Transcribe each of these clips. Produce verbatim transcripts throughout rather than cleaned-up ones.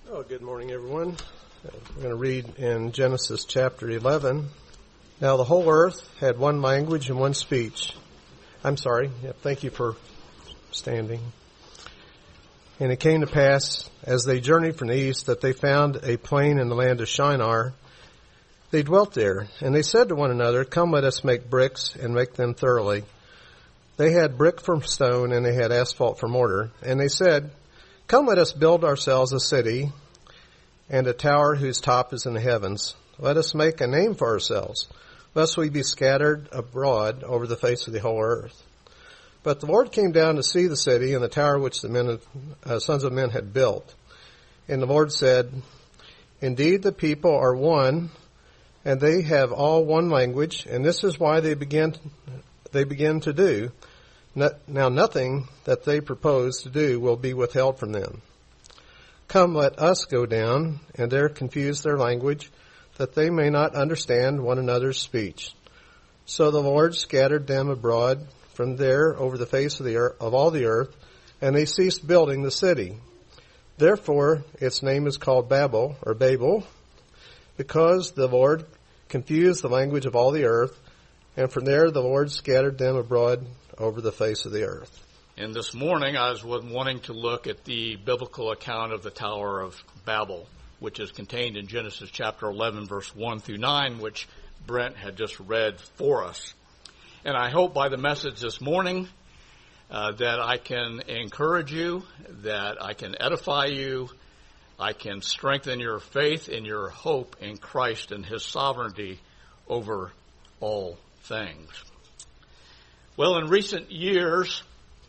Oh, good morning, everyone. We're going to read in Genesis chapter eleven. Now the whole earth had one language and one speech. I'm sorry. Yeah, thank you for standing. And it came to pass, as they journeyed from the east, that they found a plain in the land of Shinar. They dwelt there, and they said to one another, "Come, let us make bricks and make them thoroughly." They had brick for stone, and they had asphalt for mortar. And they said, "Come, let us build ourselves a city and a tower whose top is in the heavens. Let us make a name for ourselves, lest we be scattered abroad over the face of the whole earth." But the Lord came down to see the city and the tower which the men, uh, sons of men had built. And the Lord said, "Indeed, the people are one, and they have all one language, and this is why they begin they begin to do. Now nothing that they propose to do will be withheld from them. Come, let us go down, and there confuse their language, that they may not understand one another's speech." So the Lord scattered them abroad from there over the face of the earth, of all the earth, and they ceased building the city. Therefore its name is called Babel, or Babel, because the Lord confused the language of all the earth, and from there the Lord scattered them abroad over the face of the earth. And this morning I was wanting to look at the biblical account of the Tower of Babel, which is contained in Genesis chapter eleven, verse one through nine, which Brent had just read for us. And I hope by the message this morning uh, that I can encourage you, that I can edify you, I can strengthen your faith in your hope in Christ and His sovereignty over all things. Well, in recent years,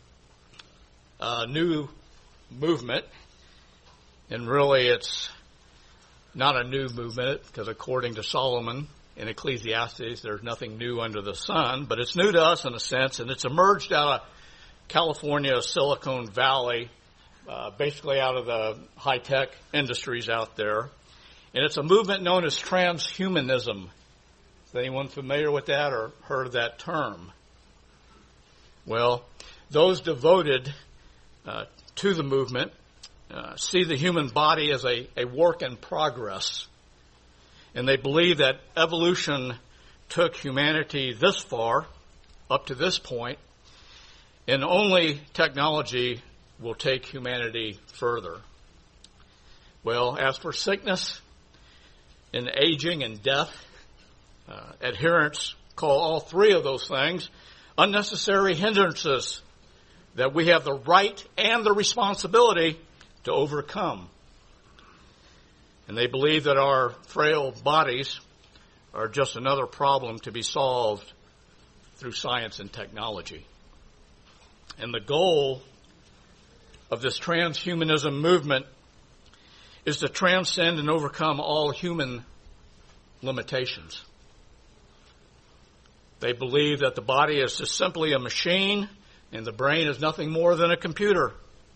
a new movement, and really it's not a new movement, because according to Solomon in Ecclesiastes, there's nothing new under the sun, but it's new to us in a sense, and it's emerged out of California, Silicon Valley, uh, basically out of the high-tech industries out there. And it's a movement known as transhumanism. Is anyone familiar with that or heard of that term? Well, those devoted uh, to the movement uh, see the human body as a, a work in progress. And they believe that evolution took humanity this far, up to this point, and only technology will take humanity further. Well, as for sickness and aging and death, uh, adherents call all three of those things unnecessary hindrances that we have the right and the responsibility to overcome. And they believe that our frail bodies are just another problem to be solved through science and technology. And the goal of this transhumanism movement is to transcend and overcome all human limitations. They believe that the body is just simply a machine and the brain is nothing more than a computer.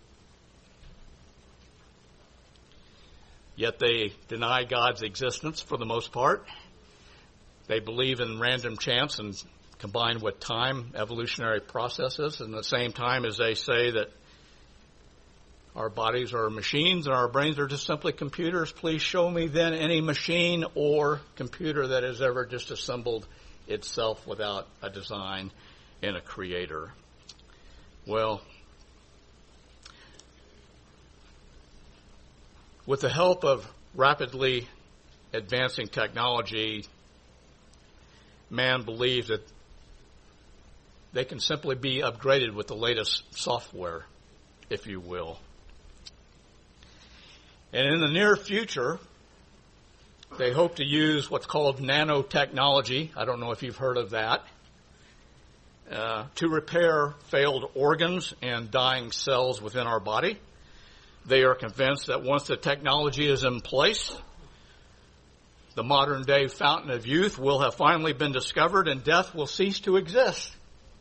Yet they deny God's existence for the most part. They believe in random chance and combined with time, evolutionary processes, and at the same time as they say that our bodies are machines and our brains are just simply computers. Please show me then any machine or computer that has ever disassembled itself without a design and a creator. Well, with the help of rapidly advancing technology, man believes that they can simply be upgraded with the latest software, if you will. And in the near future, they hope to use what's called nanotechnology. I don't know if you've heard of that. Uh, to repair failed organs and dying cells within our body. They are convinced that once the technology is in place, the modern day fountain of youth will have finally been discovered and death will cease to exist.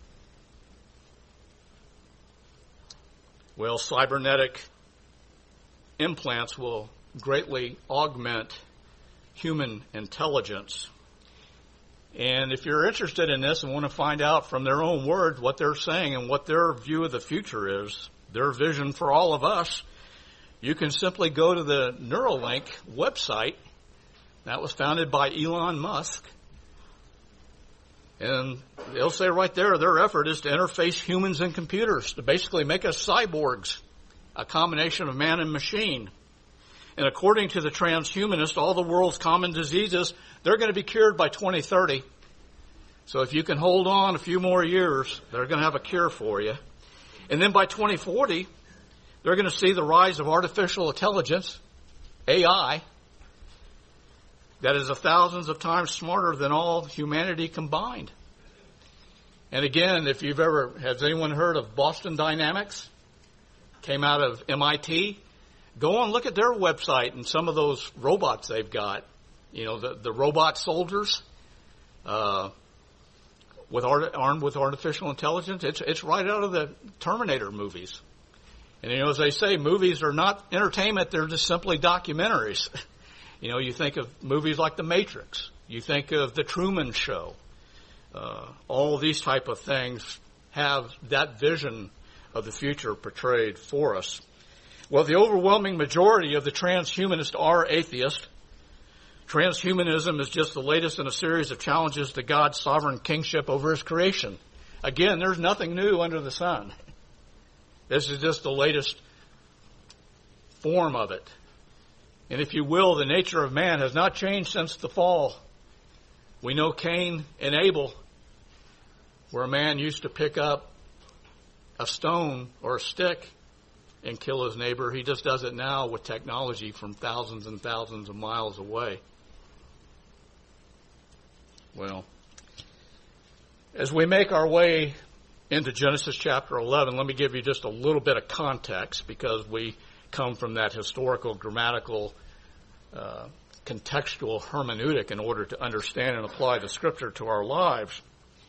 Well, cybernetic implants will greatly augment human intelligence. And if you're interested in this and want to find out from their own words what they're saying and what their view of the future is, their vision for all of us, You can simply go to the Neuralink website that was founded by Elon Musk, and they'll say right there their effort is to interface humans and computers, to basically make us cyborgs, a combination of man and machine. And according to the transhumanists, all the world's common diseases, they're going to be cured by twenty thirty. So if you can hold on a few more years, they're going to have a cure for you. And then by twenty forty, they're going to see the rise of artificial intelligence, A I, that is a thousands of times smarter than all humanity combined. And again, if you've ever, has anyone heard of Boston Dynamics? Came out of M I T. Go and look at their website and some of those robots they've got. You know, the, the robot soldiers, uh, with art, armed with artificial intelligence. It's, it's right out of the Terminator movies. And, you know, as they say, movies are not entertainment. They're just simply documentaries. You know, you think of movies like The Matrix. You think of The Truman Show. Uh, all these type of things have that vision of the future portrayed for us. Well, the overwhelming majority of the transhumanists are atheists. Transhumanism is just the latest in a series of challenges to God's sovereign kingship over his creation. Again, there's nothing new under the sun. This is just the latest form of it. And if you will, the nature of man has not changed since the fall. We know Cain and Abel, where a man used to pick up a stone or a stick and kill his neighbor. He just does it now with technology from thousands and thousands of miles away. Well, as we make our way into Genesis chapter eleven, let me give you just a little bit of context, because we come from that historical, grammatical, uh, contextual hermeneutic in order to understand and apply the Scripture to our lives.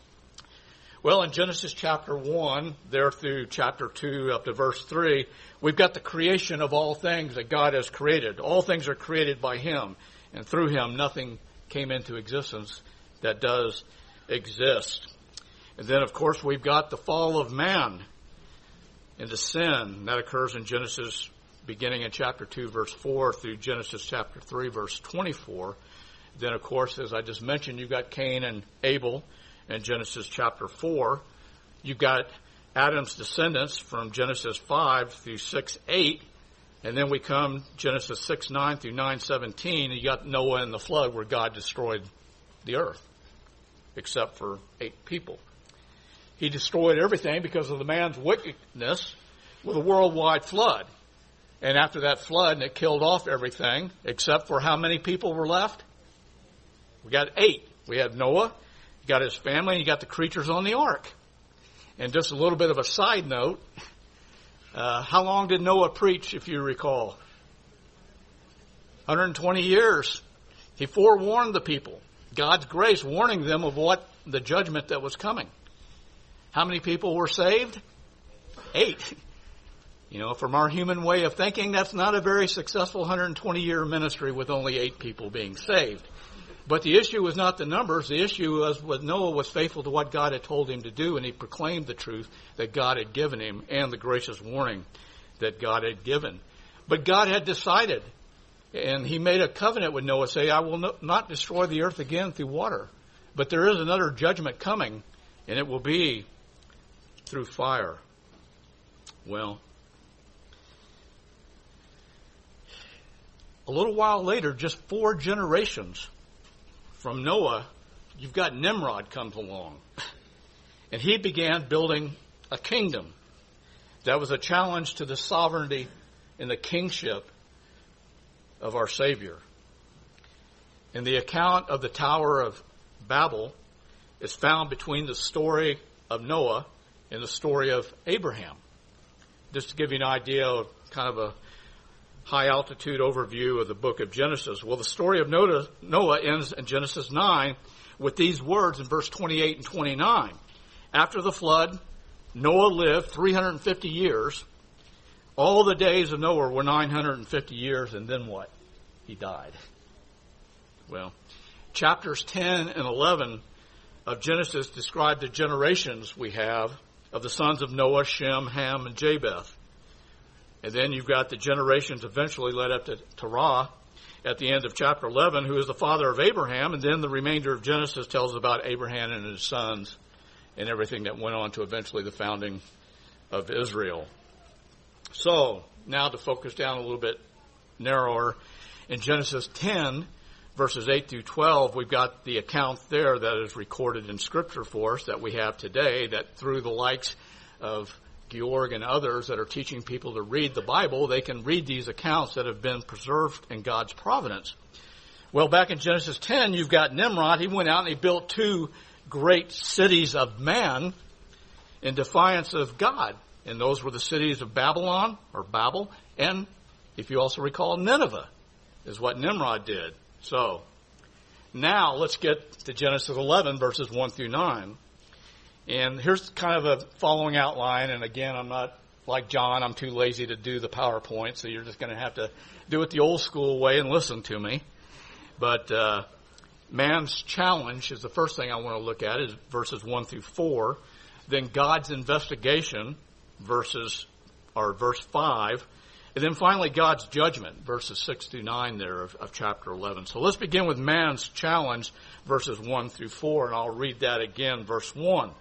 Well, in Genesis chapter one, there through chapter two up to verse three, we've got the creation of all things that God has created. All things are created by him, and through him nothing came into existence that does exist. And then, of course, we've got the fall of man into sin. That occurs in Genesis beginning in chapter two, verse four, through Genesis chapter three, verse twenty-four. Then, of course, as I just mentioned, you've got Cain and Abel in Genesis chapter four. You've got Adam's descendants from Genesis five through six, eight. And then we come Genesis six, nine through nine, seventeen. And you got Noah and the flood, where God destroyed the earth, except for eight people. He destroyed everything because of the man's wickedness with a worldwide flood. And after that flood, and it killed off everything, except for how many people were left? We got eight. We had Noah, you got his family, and you got the creatures on the ark. And just a little bit of a side note, uh, how long did Noah preach, if you recall? one hundred twenty years. He forewarned the people. God's grace warning them of what the judgment that was coming. How many people were saved? Eight. You know, from our human way of thinking, that's not a very successful one hundred twenty year ministry with only eight people being saved. But the issue was not the numbers. The issue was what Noah was faithful to what God had told him to do, and he proclaimed the truth that God had given him and the gracious warning that God had given. But God had decided, and he made a covenant with Noah, saying, I will not destroy the earth again through water. But there is another judgment coming, and it will be through fire. Well, a little while later, just four generations from Noah, you've got Nimrod comes along. And he began building a kingdom that was a challenge to the sovereignty and the kingship of our Savior. And the account of the Tower of Babel is found between the story of Noah and the story of Abraham. Just to give you an idea of kind of a high altitude overview of the book of Genesis. Well, the story of Noah ends in Genesis nine with these words in verse twenty-eight and twenty-nine. After the flood, Noah lived three hundred fifty years. All the days of Noah were nine hundred fifty years, and then what? He died. Well, chapters ten and eleven of Genesis describe the generations we have of the sons of Noah, Shem, Ham, and Japheth. And then you've got the generations eventually led up to Terah at the end of chapter eleven, who is the father of Abraham. And then the remainder of Genesis tells about Abraham and his sons and everything that went on to eventually the founding of Israel. So, now to focus down a little bit narrower, in Genesis ten, verses eight through twelve, we've got the account there that is recorded in Scripture for us that we have today, that through the likes of Georg and others that are teaching people to read the Bible, they can read these accounts that have been preserved in God's providence. Well, back in Genesis ten, you've got Nimrod. He went out and he built two great cities of man in defiance of God. And those were the cities of Babylon, or Babel, and, if you also recall, Nineveh is what Nimrod did. So, now let's get to Genesis eleven, verses one through nine. And here's kind of a following outline. And again, I'm not like John. I'm too lazy to do the PowerPoint, so you're just going to have to do it the old school way and listen to me. But uh, man's challenge is the first thing I want to look at, is verses one through four. Then God's investigation, verses or verse five. And then finally, God's judgment, verses six through nine there of, of chapter eleven. So let's begin with man's challenge, verses one through four, and I'll read that again, verse one.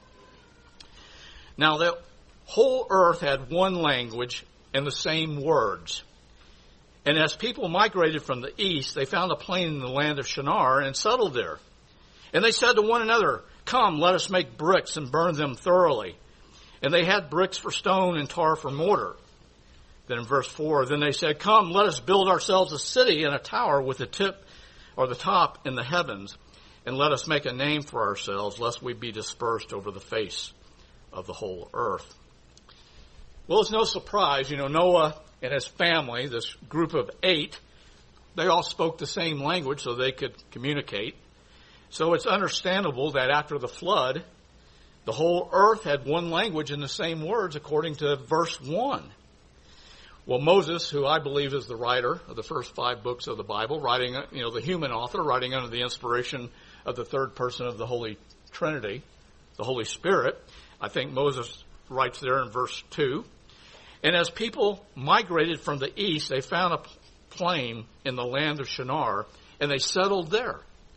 Now, the whole earth had one language and the same words. And as people migrated from the east, they found a plain in the land of Shinar and settled there. And they said to one another, "Come, let us make bricks and burn them thoroughly." And they had bricks for stone and tar for mortar. Then in verse four, then they said, "Come, let us build ourselves a city and a tower with the tip or the top in the heavens, and let us make a name for ourselves, lest we be dispersed over the face of the whole earth." Well, it's no surprise, you know, Noah and his family, this group of eight, they all spoke the same language so they could communicate. So it's understandable that after the flood, the whole earth had one language and the same words, according to verse one. Well, Moses, who I believe is the writer of the first five books of the Bible, writing, you know, the human author, writing under the inspiration of the third person of the Holy Trinity, the Holy Spirit, I think Moses writes there in verse two. And as people migrated from the east, they found a plain in the land of Shinar, and they settled there.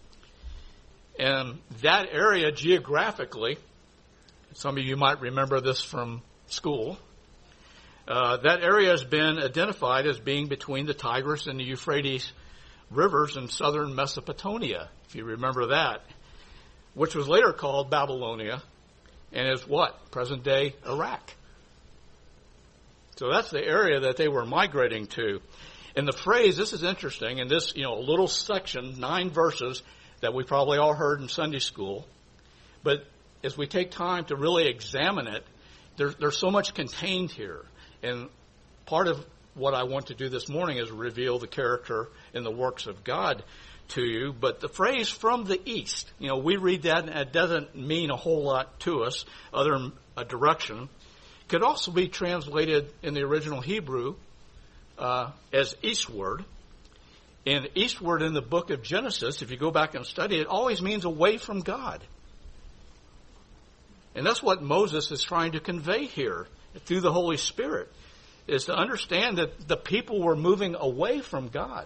And that area geographically, some of you might remember this from school, uh, that area has been identified as being between the Tigris and the Euphrates rivers in southern Mesopotamia, if you remember that, which was later called Babylonia, and is what? Present-day Iraq. So that's the area that they were migrating to. And the phrase, this is interesting, in this, you know, little section, nine verses that we probably all heard in Sunday school, but as we take time to really examine it, there's, there's so much contained here. And part of what I want to do this morning is reveal the character and the works of God to you. But the phrase "from the east," you know, we read that and it doesn't mean a whole lot to us other than a direction. Could also be translated in the original Hebrew uh, as eastward. And eastward in the book of Genesis, if you go back and study it, always means away from God. And that's what Moses is trying to convey here through the Holy Spirit, is to understand that the people were moving away from God.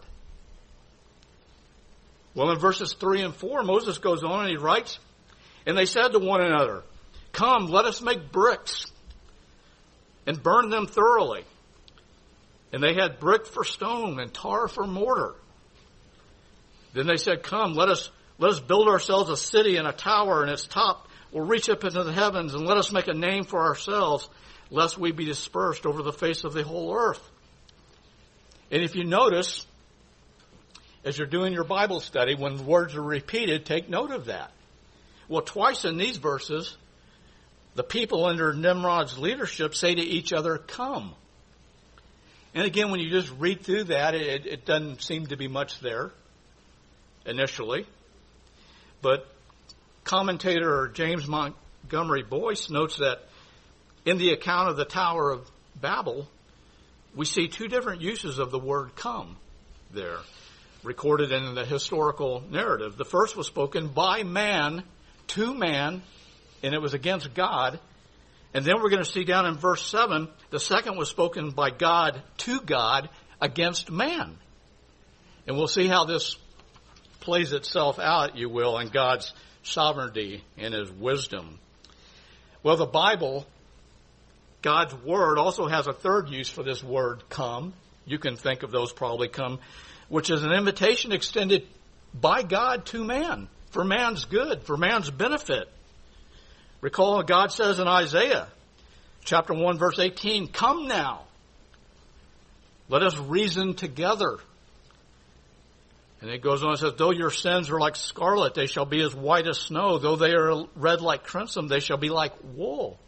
Well, in verses three and four, Moses goes on and he writes, "And they said to one another, 'Come, let us make bricks and burn them thoroughly.' And they had brick for stone and tar for mortar. Then they said, 'Come, let us let us build ourselves a city and a tower, and its top will reach up into the heavens, and let us make a name for ourselves, lest we be dispersed over the face of the whole earth.'" And if you notice, as you're doing your Bible study, when words are repeated, take note of that. Well, twice in these verses, the people under Nimrod's leadership say to each other, "Come." And again, when you just read through that, it, it doesn't seem to be much there initially. But commentator James Montgomery Boyce notes that in the account of the Tower of Babel, we see two different uses of the word "come" there, recorded in the historical narrative. The first was spoken by man to man, and it was against God. And then we're going to see down in verse seven, the second was spoken by God to God against man. And we'll see how this plays itself out, you will, in God's sovereignty and his wisdom. Well, the Bible, God's word, also has a third use for this word, come. You can think of those probably, come, which is an invitation extended by God to man, for man's good, for man's benefit. Recall what God says in Isaiah chapter one, verse eighteen, come now, let us reason together. And it goes on and says, though your sins are like scarlet, they shall be as white as snow. Though they are red like crimson, they shall be like wool.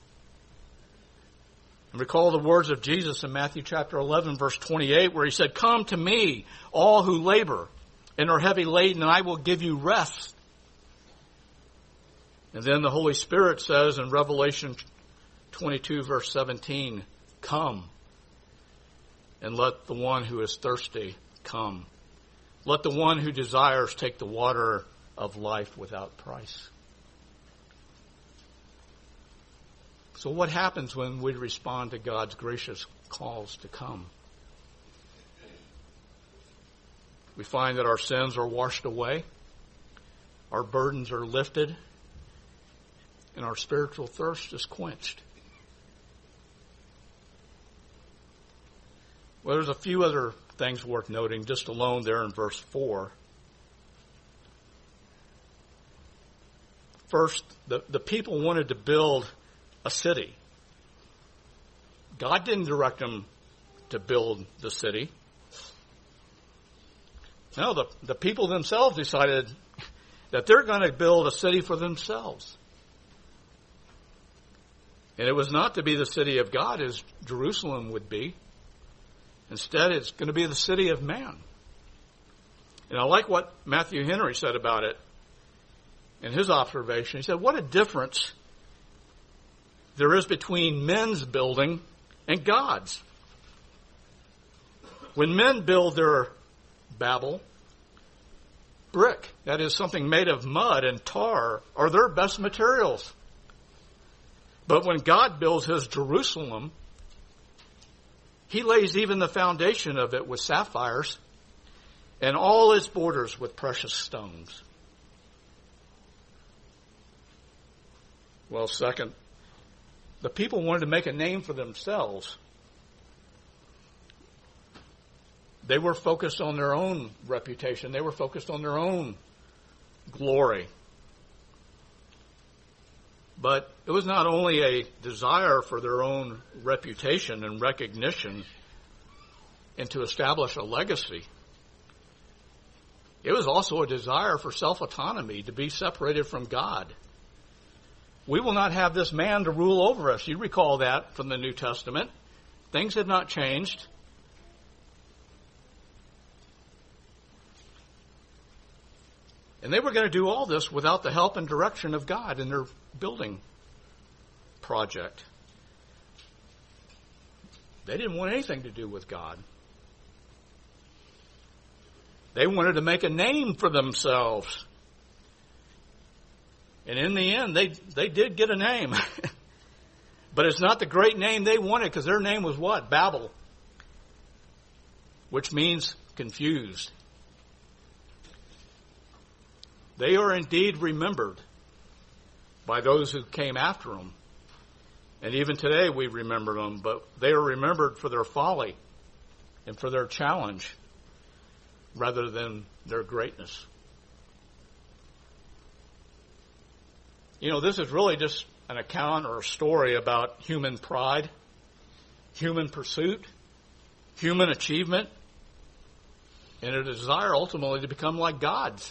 And recall the words of Jesus in Matthew chapter eleven, verse twenty-eight, where he said, come to me, all who labor and are heavy laden, and I will give you rest. And then the Holy Spirit says in Revelation twenty-two, verse seventeen, come, and let the one who is thirsty come. Let the one who desires take the water of life without price. So what happens when we respond to God's gracious calls to come? We find that our sins are washed away, our burdens are lifted, and our spiritual thirst is quenched. Well, there's a few other things worth noting just alone there in verse four. First, the, the people wanted to build a city. God didn't direct them to build the city. No, the, the people themselves decided that they're going to build a city for themselves. And it was not to be the city of God as Jerusalem would be. Instead, it's going to be the city of man. And I like what Matthew Henry said about it in his observation. He said, what a difference there is between men's building and God's. When men build their Babel, brick, that is something made of mud and tar, are their best materials. But when God builds his Jerusalem, he lays even the foundation of it with sapphires and all its borders with precious stones. Well, second, the people wanted to make a name for themselves. They were focused on their own reputation. They were focused on their own glory. But it was not only a desire for their own reputation and recognition and to establish a legacy. It was also a desire for self-autonomy, to be separated from God. We will not have this man to rule over us. You recall that from the New Testament. Things have not changed. And they were going to do all this without the help and direction of God in their building project. They didn't want anything to do with God. They wanted to make a name for themselves. And in the end, they, they did get a name. But it's not the great name they wanted, because their name was what? Babel. Which means confused. They are indeed remembered by those who came after them. And even today we remember them, but they are remembered for their folly and for their challenge rather than their greatness. You know, this is really just an account or a story about human pride, human pursuit, human achievement, and a desire ultimately to become like God's.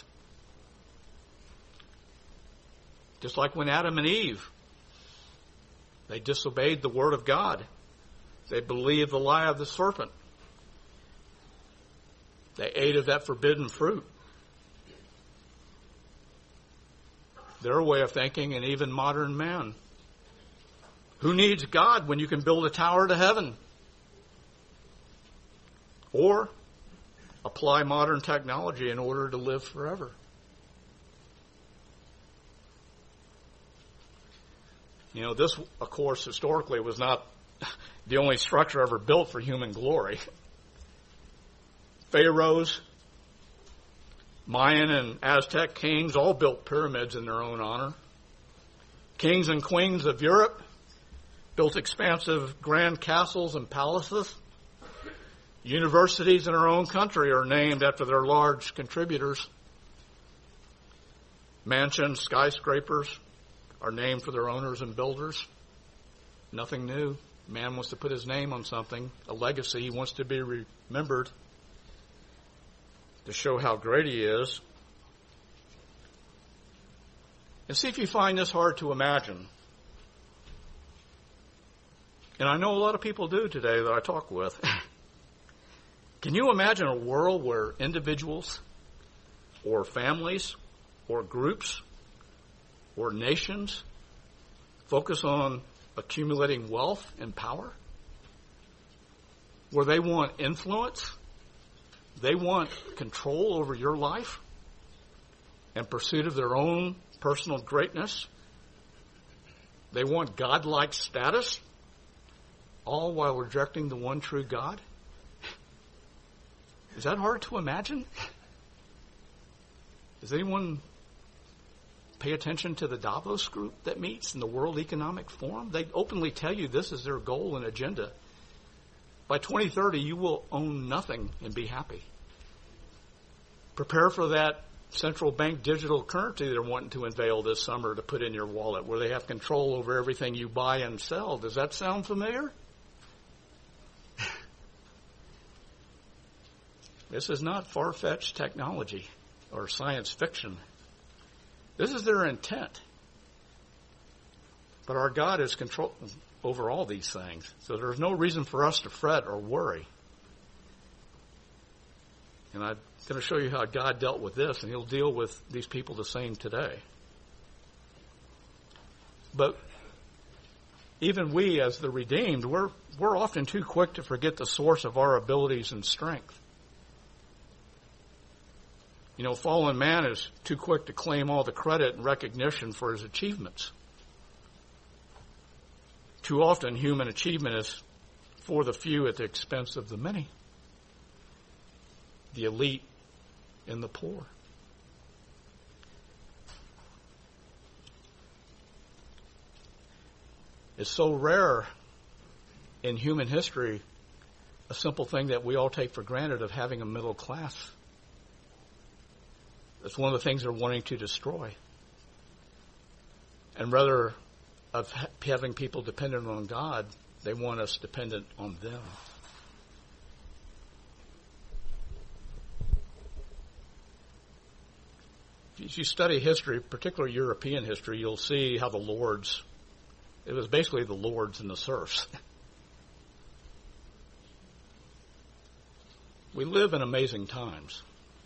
Just like when Adam and Eve, they disobeyed the word of God. They believed the lie of the serpent. They ate of that forbidden fruit. Their way of thinking, and even modern man. Who needs God when you can build a tower to heaven? Or apply modern technology in order to live forever. You know, this, of course, historically was not the only structure ever built for human glory. Pharaohs, Mayan and Aztec kings all built pyramids in their own honor. Kings and queens of Europe built expansive grand castles and palaces. Universities in our own country are named after their large contributors. Mansions, skyscrapers are named for their owners and builders. Nothing new. Man wants to put his name on something, a legacy. He wants to be remembered to show how great he is. And see if you find this hard to imagine. And I know a lot of people do today that I talk with. Can you imagine a world where individuals or families or groups or nations focus on accumulating wealth and power? Where they want influence, they want control over your life in pursuit of their own personal greatness. They want God-like status, all while rejecting the one true God. Is that hard to imagine? Does anyone pay attention to the Davos group that meets in the World Economic Forum? They openly tell you this is their goal and agenda. By twenty thirty, you will own nothing and be happy. Prepare for that central bank digital currency they're wanting to unveil this summer to put in your wallet, where they have control over everything you buy and sell. Does that sound familiar? This is not far-fetched technology or science fiction. This is their intent. But our God is control over all these things. So there's no reason for us to fret or worry. And I'm going to show you how God dealt with this, and he'll deal with these people the same today. But even we, as the redeemed, we're, we're often too quick to forget the source of our abilities and strength. You know, fallen man is too quick to claim all the credit and recognition for his achievements. Too often, human achievement is for the few at the expense of the many, the elite and the poor. It's so rare in human history, a simple thing that we all take for granted of having a middle class. It's one of the things they're wanting to destroy. And rather of ha- having people dependent on God, they want us dependent on them. If you study history, particularly European history, you'll see how the lords, it was basically the lords and the serfs. We live in amazing times.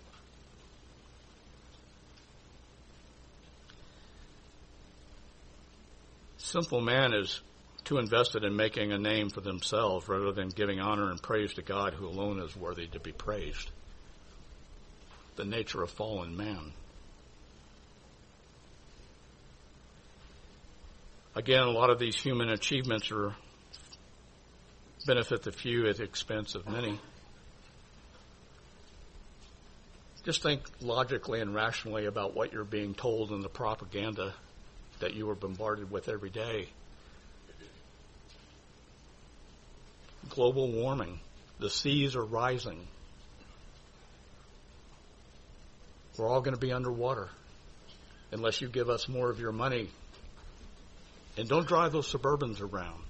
Sinful man is too invested in making a name for themselves rather than giving honor and praise to God, who alone is worthy to be praised. The nature of fallen man. Again, a lot of these human achievements are benefit the few at the expense of many. Just think logically and rationally about what you're being told in the propaganda that you are bombarded with every day. Global warming. The seas are rising. We're all going to be underwater unless you give us more of your money. And don't drive those Suburbans around.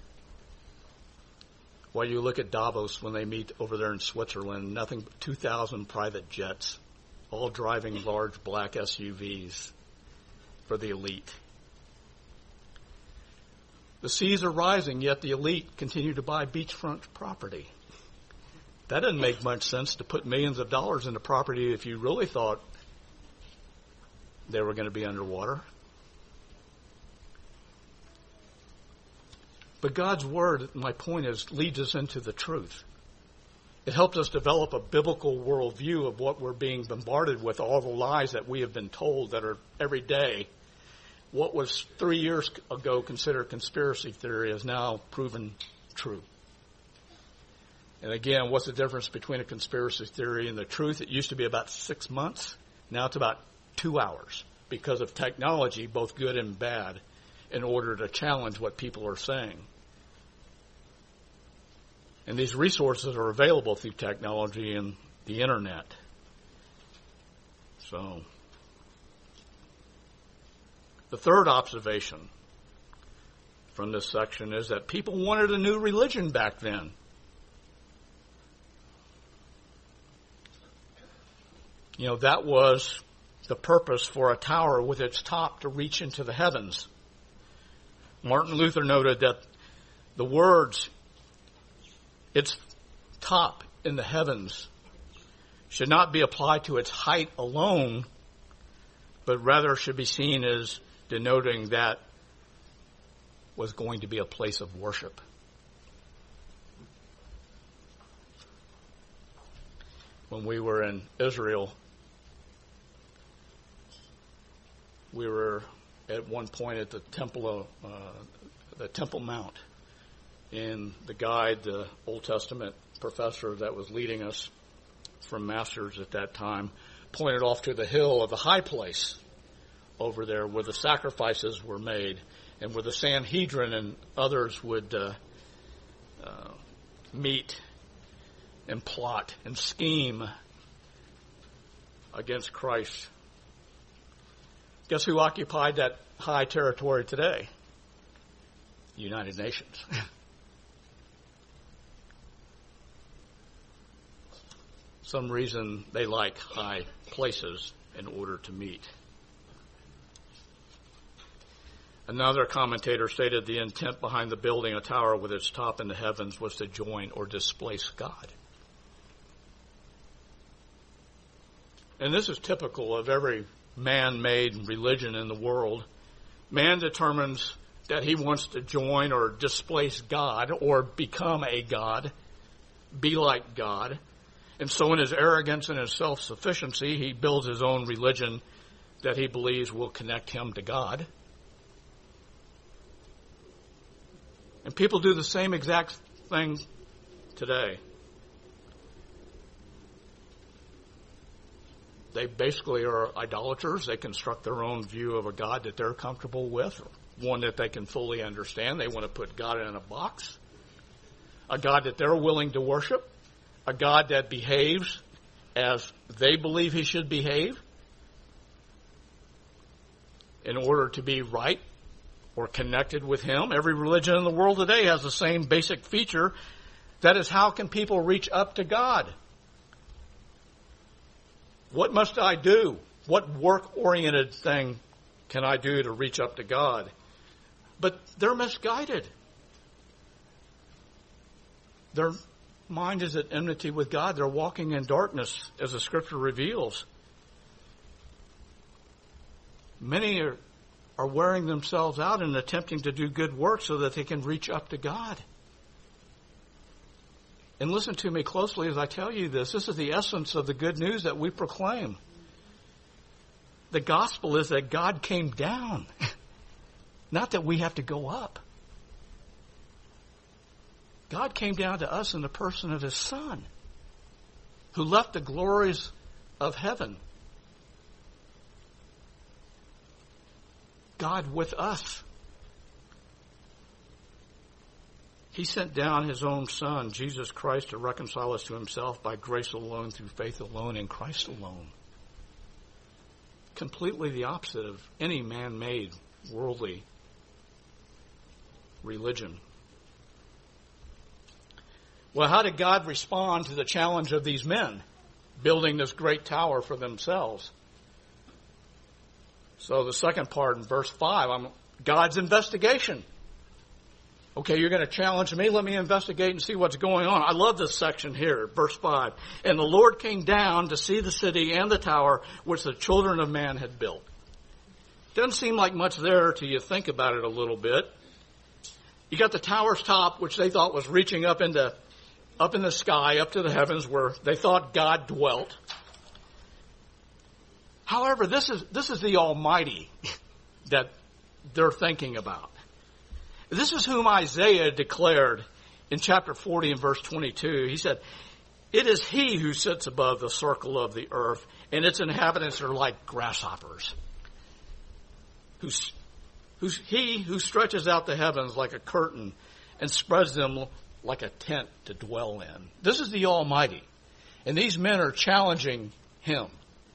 While you look at Davos when they meet over there in Switzerland, nothing but two thousand private jets, all driving large black S U Vs for the elite. The seas are rising, yet the elite continue to buy beachfront property. That doesn't make much sense, to put millions of dollars into property if you really thought they were going to be underwater. But God's Word, my point is, leads us into the truth. It helps us develop a biblical worldview of what we're being bombarded with, all the lies that we have been told that are every day what was three years ago considered conspiracy theory is now proven true. And again, what's the difference between a conspiracy theory and the truth? It used to be about six months. Now it's about two hours because of technology, both good and bad, in order to challenge what people are saying. And these resources are available through technology and the internet. So, the third observation from this section is that people wanted a new religion back then. You know, that was the purpose for a tower with its top to reach into the heavens. Martin Luther noted that the words, its top in the heavens, should not be applied to its height alone, but rather should be seen as denoting that was going to be a place of worship. When we were in Israel, we were at one point at the Temple, uh, the Temple Mount, and the guide, the Old Testament professor that was leading us from Masters at that time, pointed off to the hill of the high place over there where the sacrifices were made and where the Sanhedrin and others would uh, uh, meet and plot and scheme against Christ. Guess who occupied that high territory today? The United Nations. Some reason they like high places in order to meet. Another commentator stated the intent behind the building a tower with its top in the heavens was to join or displace God. And this is typical of every man-made religion in the world. Man determines that he wants to join or displace God or become a God, be like God. And so in his arrogance and his self-sufficiency, he builds his own religion that he believes will connect him to God. And people do the same exact thing today. They basically are idolaters. They construct their own view of a God that they're comfortable with, one that they can fully understand. They want to put God in a box, a God that they're willing to worship, a God that behaves as they believe he should behave in order to be right or connected with him. Every religion in the world today has the same basic feature. That is, how can people reach up to God? What must I do? What work-oriented thing can I do to reach up to God? But they're misguided. Their mind is at enmity with God. They're walking in darkness, as the Scripture reveals. Many are, are wearing themselves out and attempting to do good work so that they can reach up to God. And listen to me closely as I tell you this. This is the essence of the good news that we proclaim. The gospel is that God came down, not that we have to go up. God came down to us in the person of his Son, who left the glories of heaven. God with us. He sent down his own Son, Jesus Christ, to reconcile us to himself by grace alone, through faith alone, in Christ alone. Completely the opposite of any man-made, worldly religion. Well, how did God respond to the challenge of these men building this great tower for themselves? So the second part in verse five, I'm, God's investigation. Okay, you're going to challenge me. Let me investigate and see what's going on. I love this section here, verse five. And the Lord came down to see the city and the tower which the children of man had built. Doesn't seem like much there till you think about it a little bit. You got the tower's top, which they thought was reaching up into, up in the sky, up to the heavens, where they thought God dwelt. However, this is this is the Almighty that they're thinking about. This is whom Isaiah declared in chapter forty and verse twenty-two. He said, "It is he who sits above the circle of the earth, and its inhabitants are like grasshoppers. Who's, who's he who stretches out the heavens like a curtain and spreads them like a tent to dwell in." This is the Almighty. And these men are challenging him.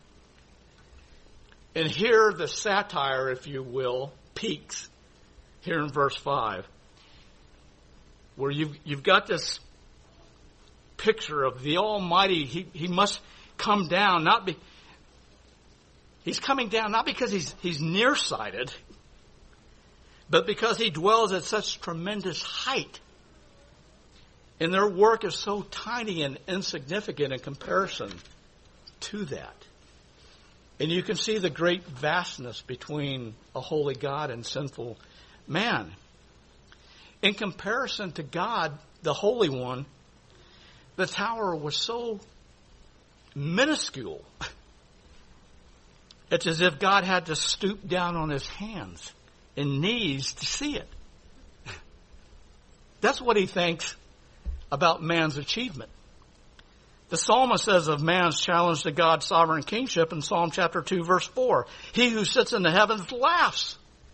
And here the satire, if you will, peaks here in verse five, where you've, you've got this picture of the Almighty. He, he must come down, not be, he's coming down not because he's, he's nearsighted, but because he dwells at such tremendous height. And their work is so tiny and insignificant in comparison to that. And you can see the great vastness between a holy God and sinful man. In comparison to God, the Holy One, the tower was so minuscule. It's as if God had to stoop down on his hands and knees to see it. That's what he thinks about man's achievement. The psalmist says of man's challenge to God's sovereign kingship in Psalm chapter two, verse four, "He who sits in the heavens laughs.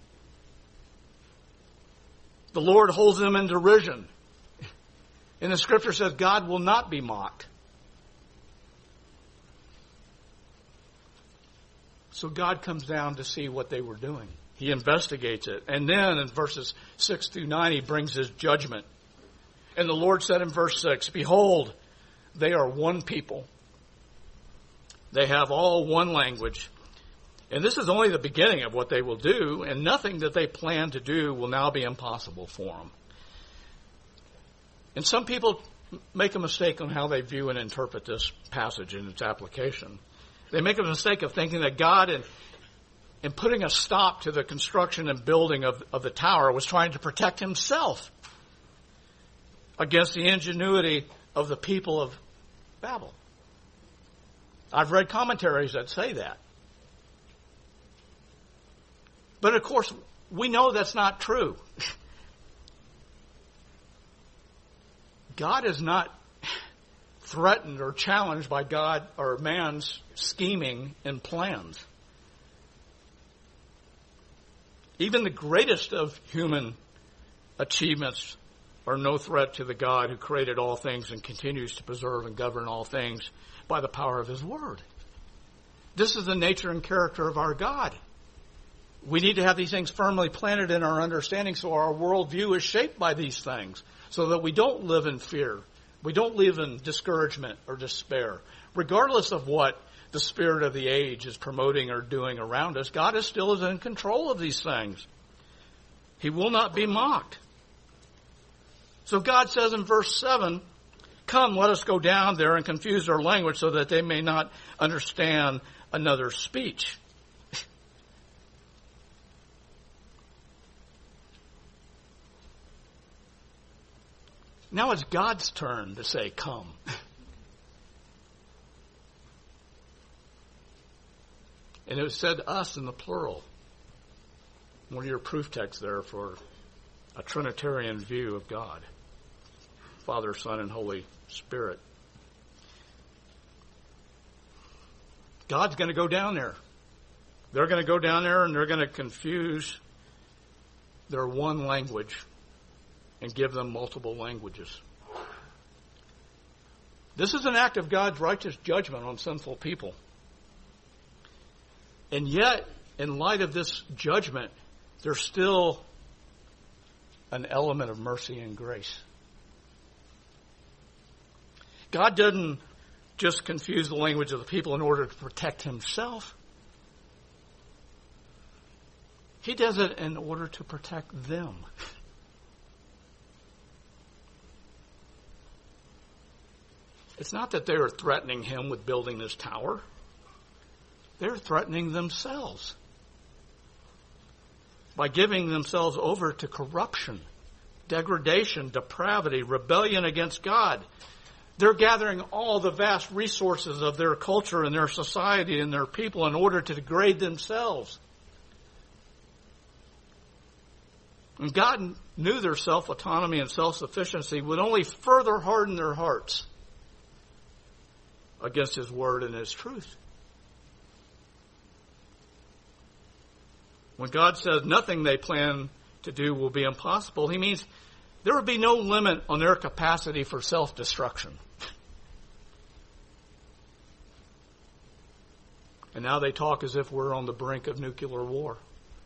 The Lord holds him in derision." And the scripture says God will not be mocked. So God comes down to see what they were doing. He investigates it. And then in verses six through nine, he brings his judgment. And the Lord said in verse six, "Behold, they are one people. They have all one language. And this is only the beginning of what they will do, and nothing that they plan to do will now be impossible for them." And some people make a mistake on how they view and interpret this passage in its application. They make a mistake of thinking that God, in, in putting a stop to the construction and building of, of the tower, was trying to protect himself against the ingenuity of the people of Babel. I've read commentaries that say that. But of course, we know that's not true. God is not threatened or challenged by God or man's scheming and plans. Even the greatest of human achievements are no threat to the God who created all things and continues to preserve and govern all things by the power of his word. This is the nature and character of our God. We need to have these things firmly planted in our understanding so our worldview is shaped by these things, so that we don't live in fear. We don't live in discouragement or despair. Regardless of what the spirit of the age is promoting or doing around us, God is still in control of these things. He will not be mocked. So God says in verse seven, "Come, let us go down there and confuse their language so that they may not understand another speech." Now it's God's turn to say, "Come." And it was said us in the plural. One of your proof texts there for a Trinitarian view of God. Father, Son, and Holy Spirit. God's going to go down there. They're going to go down there and they're going to confuse their one language and give them multiple languages. This is an act of God's righteous judgment on sinful people. And yet, in light of this judgment, there's still an element of mercy and grace. God doesn't just confuse the language of the people in order to protect himself. He does it in order to protect them. It's not that they're threatening him with building this tower. They're threatening themselves by giving themselves over to corruption, degradation, depravity, rebellion against God. They're gathering all the vast resources of their culture and their society and their people in order to degrade themselves. And God knew their self-autonomy and self-sufficiency would only further harden their hearts against His word and His truth. When God says nothing they plan to do will be impossible, He means there will be no limit on their capacity for self-destruction. And now they talk as if we're on the brink of nuclear war.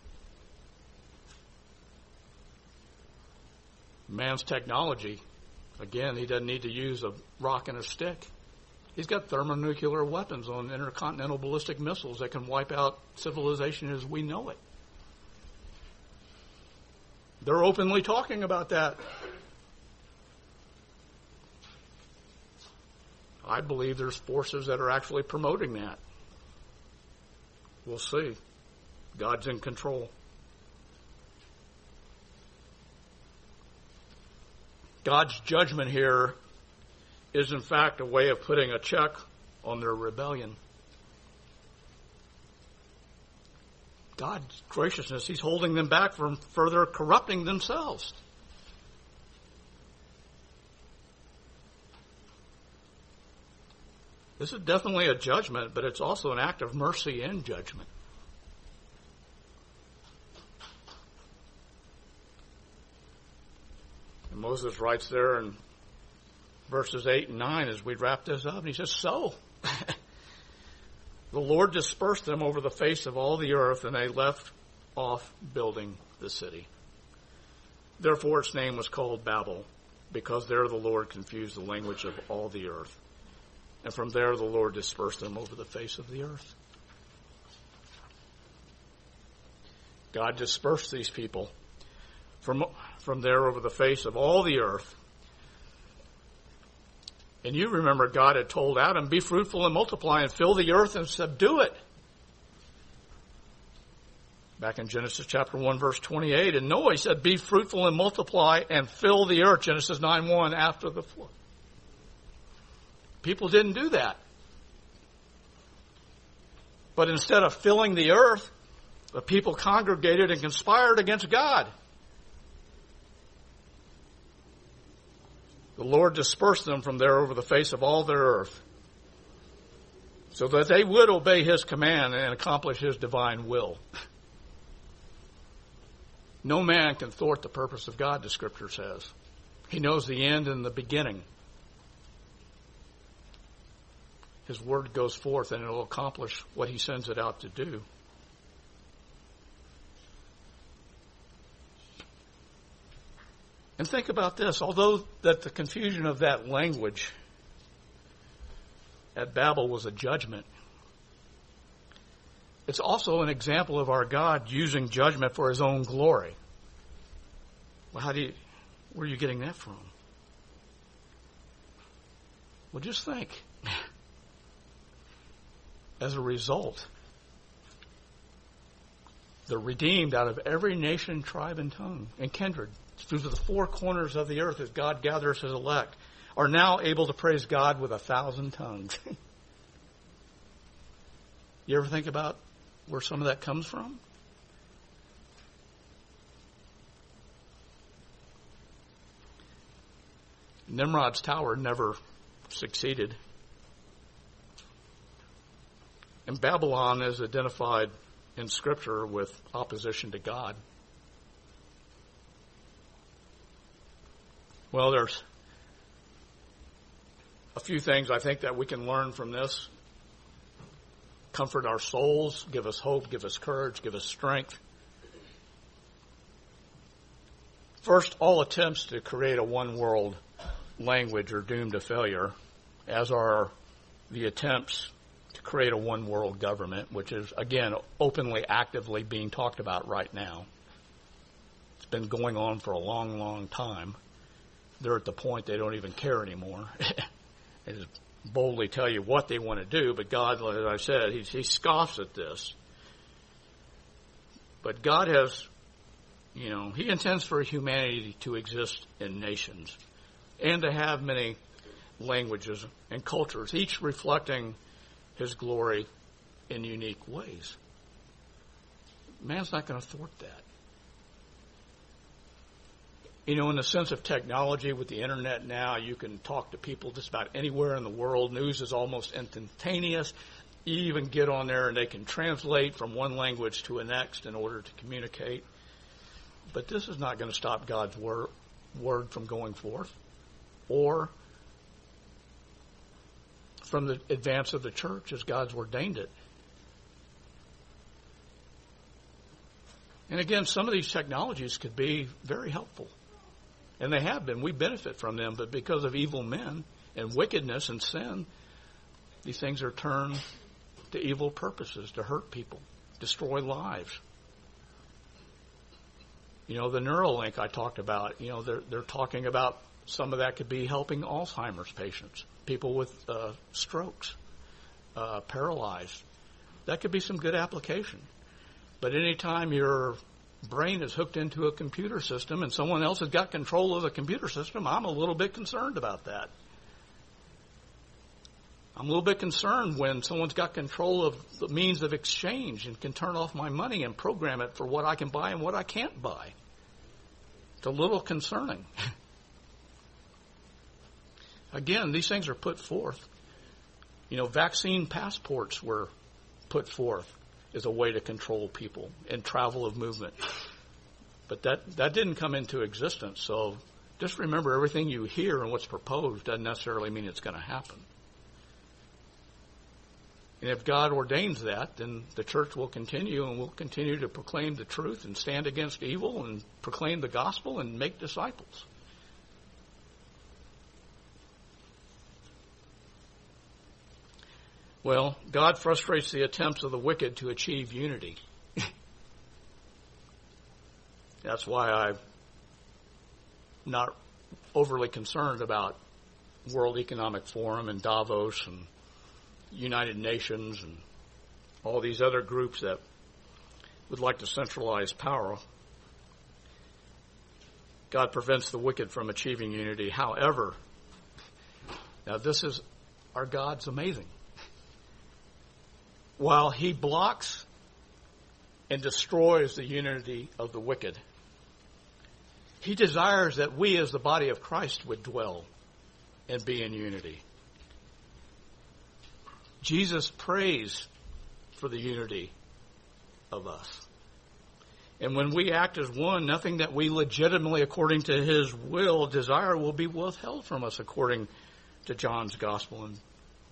Man's technology, again, he doesn't need to use a rock and a stick. He's got thermonuclear weapons on intercontinental ballistic missiles that can wipe out civilization as we know it. They're openly talking about that. I believe there's forces that are actually promoting that. We'll see. God's in control. God's judgment here is in fact a way of putting a check on their rebellion. God's graciousness, He's holding them back from further corrupting themselves. This is definitely a judgment, but it's also an act of mercy and judgment. And Moses writes there in verses eight and nine as we wrap this up, and he says, so the Lord dispersed them over the face of all the earth, and they left off building the city. Therefore its name was called Babel, because there the Lord confused the language of all the earth. And from there the Lord dispersed them over the face of the earth. God dispersed these people from, from there over the face of all the earth. And you remember God had told Adam, be fruitful and multiply and fill the earth and subdue it. Back in Genesis chapter one, verse twenty-eight. And Noah, He said, be fruitful and multiply and fill the earth. Genesis nine one, after the flood. People didn't do that. But instead of filling the earth, the people congregated and conspired against God. The Lord dispersed them from there over the face of all their earth, so that they would obey His command and accomplish His divine will. No man can thwart the purpose of God, the Scripture says. He knows the end and the beginning. His word goes forth and it will accomplish what He sends it out to do. And think about this. Although that the confusion of that language at Babel was a judgment, it's also an example of our God using judgment for His own glory. Well, how do you, where are you getting that from? Well, just think. As a result, the redeemed out of every nation, tribe, and tongue, and kindred, through the four corners of the earth as God gathers His elect, are now able to praise God with a thousand tongues. You ever think about where some of that comes from? Nimrod's tower never succeeded. And Babylon is identified in Scripture with opposition to God. Well, there's a few things I think that we can learn from this. Comfort our souls, give us hope, give us courage, give us strength. First, all attempts to create a one-world language are doomed to failure, as are the attempts to create a one-world government, which is, again, openly, actively being talked about right now. It's been going on for a long, long time. They're at the point they don't even care anymore. They just boldly tell you what they want to do, but God, as I said, he, he scoffs at this. But God has, you know, He intends for humanity to exist in nations and to have many languages and cultures, each reflecting His glory in unique ways. Man's not going to thwart that. You know, in the sense of technology with the internet now, you can talk to people just about anywhere in the world. News is almost instantaneous. You even get on there and they can translate from one language to the next in order to communicate. But this is not going to stop God's word, word from going forth or from the advance of the church as God's ordained it. And again, some of these technologies could be very helpful. And they have been. We benefit from them. But because of evil men and wickedness and sin, these things are turned to evil purposes, to hurt people, destroy lives. You know, the Neuralink I talked about, you know, they're, they're talking about some of that could be helping Alzheimer's patients, people with uh, strokes, uh, paralyzed. That could be some good application. But anytime your brain is hooked into a computer system and someone else has got control of the computer system, I'm a little bit concerned about that. I'm a little bit concerned when someone's got control of the means of exchange and can turn off my money and program it for what I can buy and what I can't buy. It's a little concerning. Again, these things are put forth. You know, vaccine passports were put forth as a way to control people and travel of movement. But that, that didn't come into existence. So just remember, everything you hear and what's proposed doesn't necessarily mean it's going to happen. And if God ordains that, then the church will continue and will continue to proclaim the truth and stand against evil and proclaim the gospel and make disciples. Well, God frustrates the attempts of the wicked to achieve unity. That's why I'm not overly concerned about World Economic Forum and Davos and United Nations and all these other groups that would like to centralize power. God prevents the wicked from achieving unity. However, now this is, our God's amazing. While he blocks and destroys the unity of the wicked, he desires that we as the body of Christ would dwell and be in unity. Jesus prays for the unity of us. And when we act as one, nothing that we legitimately, according to his will, desire will be withheld from us, according to John's gospel. And,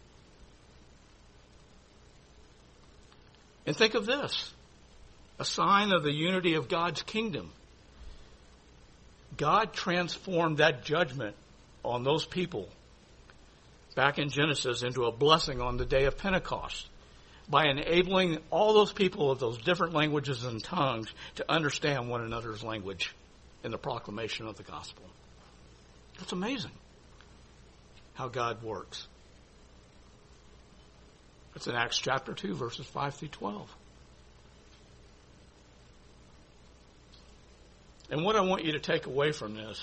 and think of this, a sign of the unity of God's kingdom. God transformed that judgment on those people back in Genesis into a blessing on the day of Pentecost by enabling all those people of those different languages and tongues to understand one another's language in the proclamation of the gospel. It's amazing how God works. It's in Acts chapter two, verses five through twelve. And what I want you to take away from this,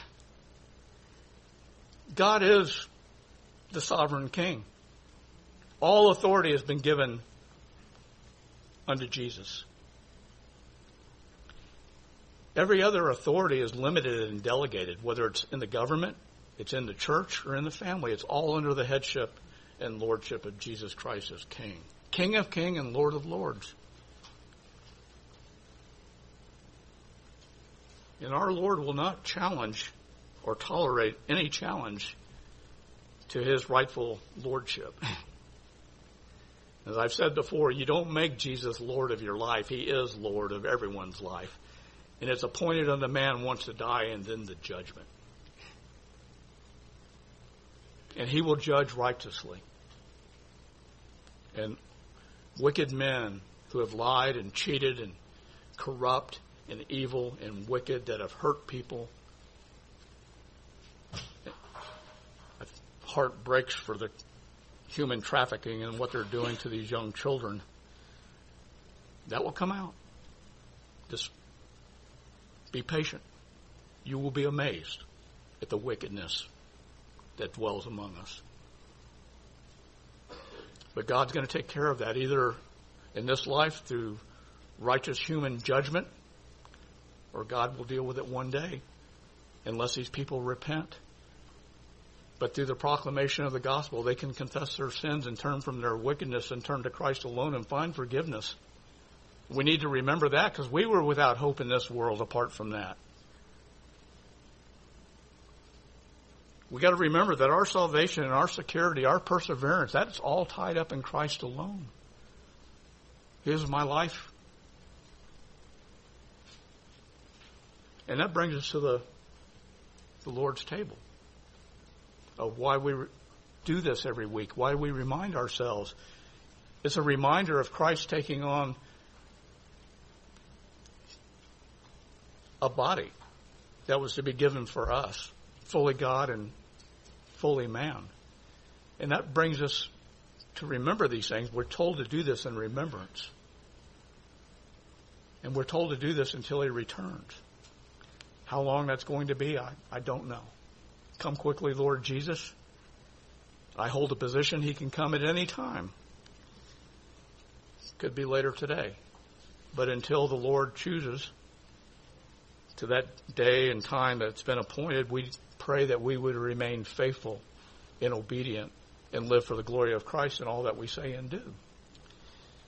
God is the sovereign king. All authority has been given unto Jesus. Every other authority is limited and delegated, whether it's in the government, it's in the church, or in the family. It's all under the headship and lordship of Jesus Christ as King. King of kings and Lord of lords. And our Lord will not challenge or tolerate any challenge to his rightful lordship. As I've said before, you don't make Jesus Lord of your life. He is Lord of everyone's life. And it's appointed unto man once to die and then the judgment. And he will judge righteously. And wicked men who have lied and cheated and corrupt and evil and wicked that have hurt people, my heart breaks for the human trafficking and what they're doing to these young children. That will come out. Just be patient. You will be amazed at the wickedness that dwells among us. But God's going to take care of that either in this life through righteous human judgment, or God will deal with it one day unless these people repent. But through the proclamation of the gospel, they can confess their sins and turn from their wickedness and turn to Christ alone and find forgiveness. We need to remember that because we were without hope in this world apart from that. We got to remember that our salvation and our security, our perseverance, that's all tied up in Christ alone. Here's my life. And that brings us to the, the Lord's table of why we do this every week, why we remind ourselves. It's a reminder of Christ taking on a body that was to be given for us, fully God and fully man. And that brings us to remember these things. We're told to do this in remembrance. And we're told to do this until he returns. How long that's going to be, I, I don't know. Come quickly, Lord Jesus. I hold a position he can come at any time. Could be later today. But until the Lord chooses, to that day and time that's been appointed, we pray that we would remain faithful and obedient and live for the glory of Christ in all that we say and do.